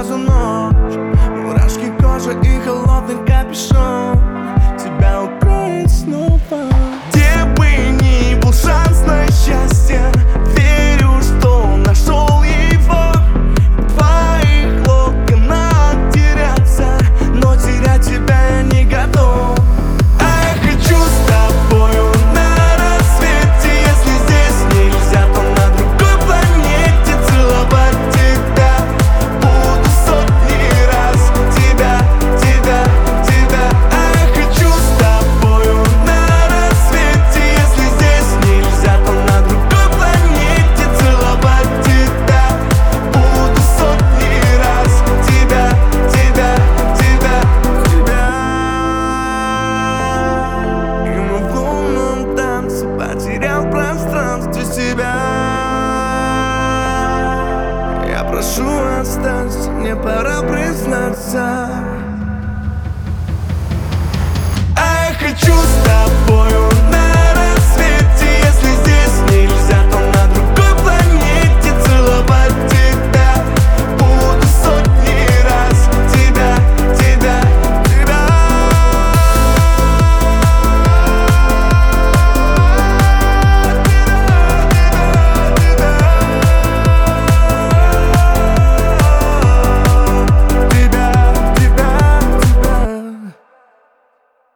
сразу ночь. Мурашки кожи и холодный капюшон тебя укроет снова. Где бы ни был шанс на счастье, верю, что нашел его. В твоих локонах теряться, но терять тебя я не готов. А я хочу с тобою на рассвете. Если здесь нельзя, то на другой планете целовать тебя буду сотни раз. Тебя, тебя, тебя. А я хочу с тобою на рассвете. Если здесь нельзя, то на другой планете целовать тебя буду сотни раз. Тебя, тебя, тебя, тебя. И мы в лунном танце потерял пространстве себя. Я прошу, останься, мне пора признаться. А я хочу с тобою